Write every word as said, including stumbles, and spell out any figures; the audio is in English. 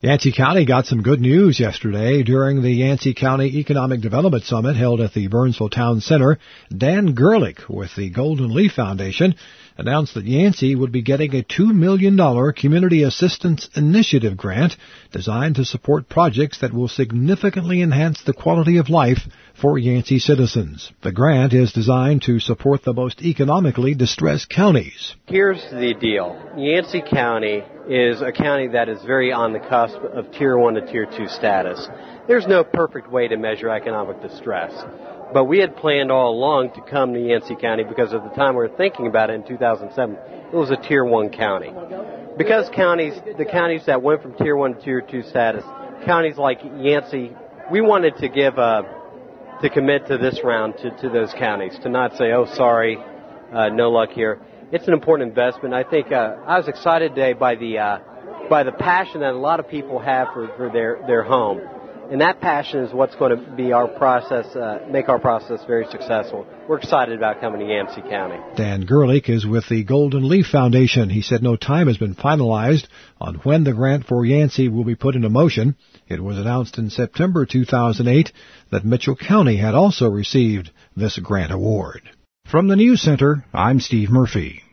Yancey County got some good news yesterday during the Yancey County Economic Development Summit held at the Burnsville Town Center. Dan Gerlich with the Golden Leaf Foundation announced that Yancey would be getting a two million dollars Community Assistance Initiative grant designed to support projects that will significantly enhance the quality of life for Yancey citizens. The grant is designed to support the most economically distressed counties. Here's the deal. Yancey County is a county that is very on the cusp of Tier one to Tier two status. There's no perfect way to measure economic distress. But we had planned all along to come to Yancey County because at the time we were thinking about it in two thousand seven, it was a Tier one county. Because counties, the counties that went from Tier one to Tier two status, counties like Yancey, we wanted to give a, to commit to this round to, to those counties, to not say, oh, sorry, uh, no luck here. It's an important investment. I think uh, I was excited today by the uh, by the passion that a lot of people have for, for their, their home. And that passion is what's going to be our process, uh, make our process very successful. We're excited about coming to Yancey County. Dan Gerlich is with the Golden Leaf Foundation. He said no time has been finalized on when the grant for Yancey will be put into motion. It was announced in September two thousand eight that Mitchell County had also received this grant award. From the News Center, I'm Steve Murphy.